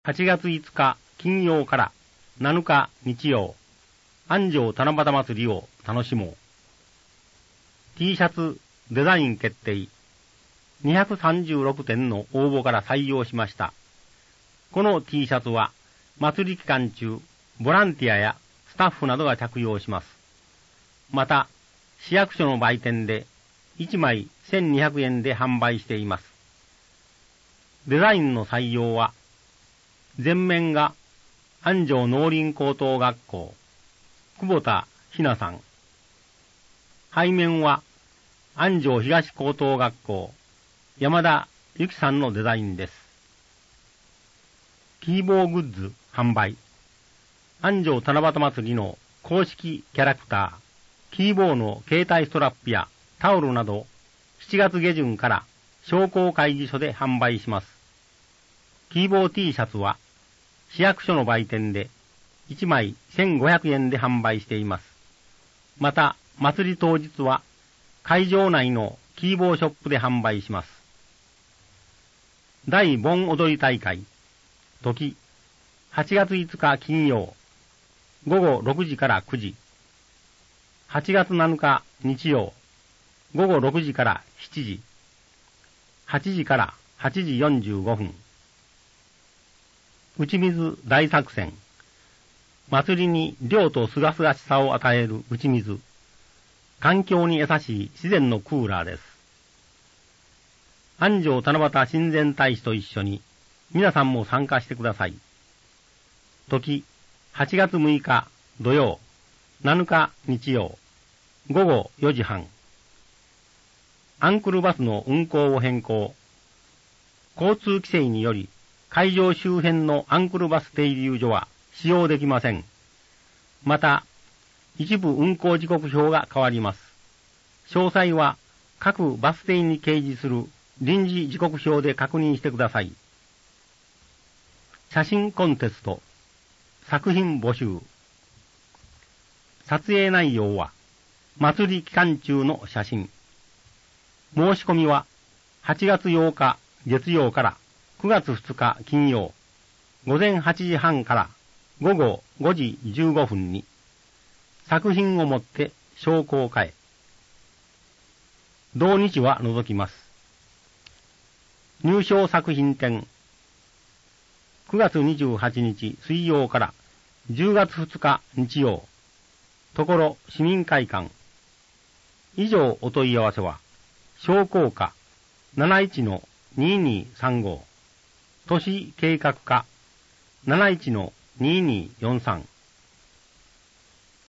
8月5日金曜から7日日曜、安城七夕祭りを楽しもう。T シャツデザイン決定。236点の応募から採用しました。この T シャツは祭り期間中、ボランティアやスタッフなどが着用します。また、市役所の売店で1枚1200円で販売しています。デザインの採用は、前面が安城農林高等学校、久保田ひなさん。背面は安城東高等学校、山田ゆきさんのデザインです。キーボーグッズ販売。安城七夕祭りの公式キャラクター、キーボーの携帯ストラップやタオルなど、7月下旬から商工会議所で販売します。キーボー T シャツは、市役所の売店で1枚1500円で販売しています。また、祭り当日は、会場内のキーボーショップで販売します。大盆踊り大会。時、8月5日金曜、午後6時から9時。8月7日日曜、午後6時から7時。8時から8時45分。打ち水大作戦。祭りに涼とすがすがしさを与える打ち水。環境に優しい自然のクーラーです。安城七夕親善大使と一緒に皆さんも参加してください。時、8月6日土曜、7日日曜、午後4時半。アンクルバスの運行を変更。交通規制により、会場周辺のアンクルバス停留所は使用できません。また、一部運行時刻表が変わります。詳細は各バス停に掲示する臨時時刻表で確認してください。写真コンテスト、作品募集。撮影内容は、祭り期間中の写真。申し込みは、8月8日月曜から9月2日金曜、午前8時半から午後5時15分に、作品をもって商工会へ。同日は除きます。入賞作品展。9月28日水曜から10月2日日曜、ところ市民会館。以上お問い合わせは、商工課 71-2235、都市計画課 71-2243